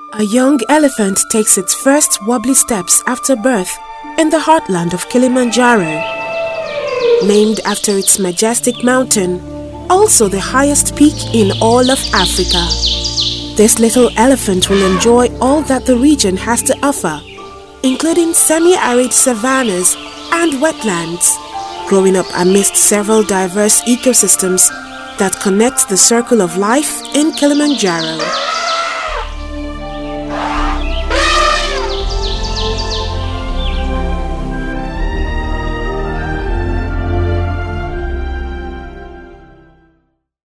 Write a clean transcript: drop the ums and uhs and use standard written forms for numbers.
A young elephant takes its first wobbly steps after birth in the heartland of Kilimanjaro. Named after its majestic mountain, also the highest peak in all of Africa. This little elephant will enjoy all that the region has to offer, including semi-arid savannas and wetlands, growing up amidst several diverse ecosystems that connect the circle of life in Kilimanjaro.